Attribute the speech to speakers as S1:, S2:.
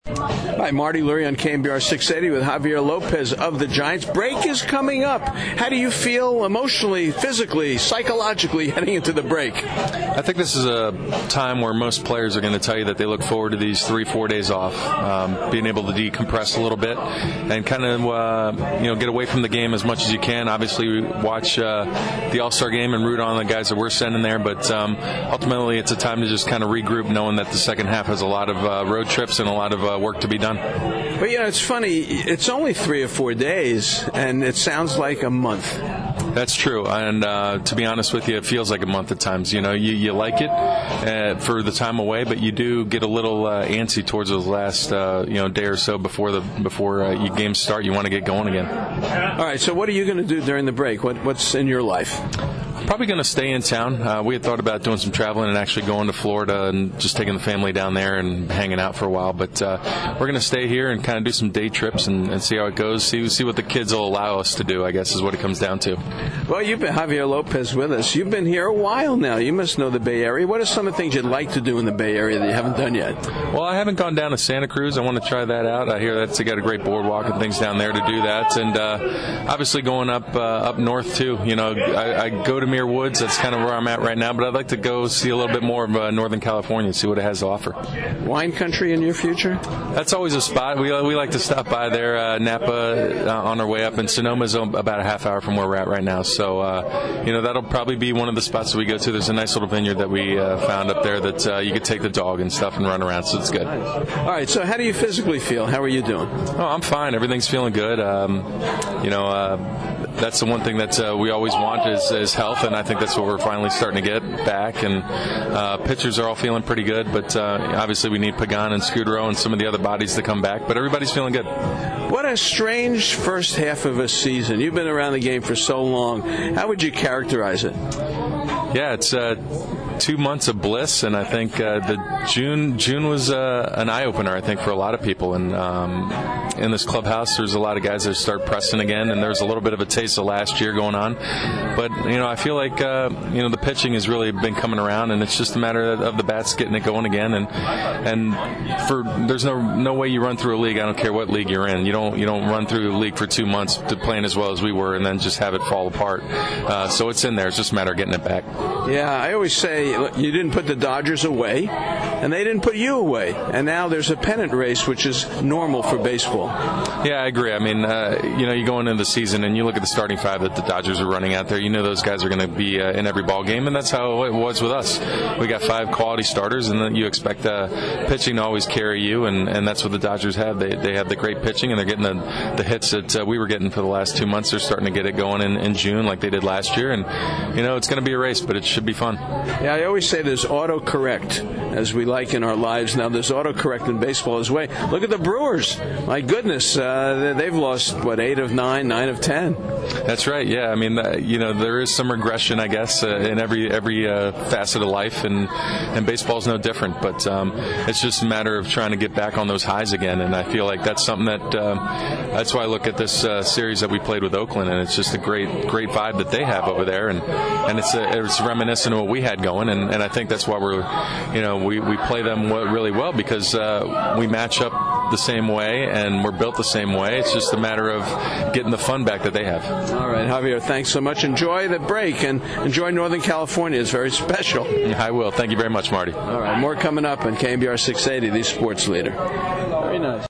S1: Hi, Marty Lurie on KNBR 680 with Javier Lopez of the Giants. Break is coming up. How do you feel emotionally, physically, psychologically heading into the break?
S2: I think this is a time where most players are going to tell you that they look forward to these 3-4 days off, being able to decompress a little bit and kind of get away from the game as much as you can. Obviously, we watch the All-Star game and root on the guys that we're sending there, but ultimately it's a time to just kind of regroup, knowing that the second half has a lot of road trips and a lot of work to be done.
S1: But, it's funny. It's only 3 or 4 days, and it sounds like a month.
S2: That's true, and to be honest with you, it feels like a month at times. You like it for the time away, but you do get a little antsy towards those last day or so before your games start. You want to get going again.
S1: All right, so what are you going to do during the break? What's in your life?
S2: Probably going to stay in town. We had thought about doing some traveling and actually going to Florida and just taking the family down there and hanging out for a while. But we're going to stay here and kind of do some day trips and see how it goes. See what the kids will allow us to do, I guess, is what it comes down to.
S1: Well, you've been Javier Lopez with us. You've been here a while now. You must know the Bay Area. What are some of the things you'd like to do in the Bay Area that you haven't done yet?
S2: Well, I haven't gone down to Santa Cruz. I want to try that out. I hear that's got a great boardwalk and things down there to do that. And obviously going up north, too. I go to Muir Woods. That's kind of where I'm at right now, but I'd like to go see a little bit more of Northern California, see what it has to offer.
S1: Wine country in your future?
S2: That's always a spot. We like to stop by there. Napa on our way up, and Sonoma's about a half hour from where we're at right now. So, that'll probably be one of the spots that we go to. There's a nice little vineyard that we found up there that you could take the dog and stuff and run around, so it's good.
S1: All right, so how do you physically feel? How are you doing?
S2: Oh, I'm fine. Everything's feeling good. That's the one thing that we always want is health, and I think that's what we're finally starting to get back. And pitchers are all feeling pretty good, but obviously we need Pagan and Scudero and some of the other bodies to come back, but everybody's feeling good.
S1: What a strange first half of a season. You've been around the game for so long. How would you characterize it?
S2: Yeah, it's 2 months of bliss, and I think the June was an eye-opener, I think, for a lot of people. And in this clubhouse, there's a lot of guys that start pressing again, and there's a little bit of a taste of last year going on. But, I feel like, the pitching has really been coming around, and it's just a matter of the bats getting it going again. And there's no way you run through a league. I don't care what league you're in. You don't run through a league for 2 months to playing as well as we were and then just have it fall apart. So it's in there. It's just a matter of getting it back.
S1: Yeah, I always say you didn't put the Dodgers away, and they didn't put you away. And now there's a pennant race, which is normal for baseball.
S2: Yeah, I agree. I mean, you go into the season and you look at the starting five that the Dodgers are running out there. Those guys are going to be in every ball game, and that's how it was with us. We got 5 quality starters, and then you expect pitching to always carry you, and that's what the Dodgers have. They have the great pitching, and they're getting the hits that we were getting for the last 2 months. They're starting to get it going in June like they did last year, and it's going to be a race, but it should be fun.
S1: Yeah, I always say there's autocorrect, as we like in our lives. Now there's autocorrect in baseball as well. Look at the Brewers. My goodness, they've lost, 8 of 9, 9 of 10.
S2: That's right, yeah. I mean, there is some regression, I guess, in every facet of life, and baseball's no different. But it's just a matter of trying to get back on those highs again, and I feel like that's something that's why I look at this series that we played with Oakland, and it's just a great vibe that they have over there, and it's reminiscent of what we had going, and I think that's why we play them really well, because we match up the same way and we're built the same way. It's just a matter of getting the fun back that they have.
S1: All right, Javier, thanks so much. Enjoy the break and enjoy Northern California. It's very special.
S2: I will. Thank you very much, Marty.
S1: All right, more coming up on KNBR 680, the sports leader. Very nice.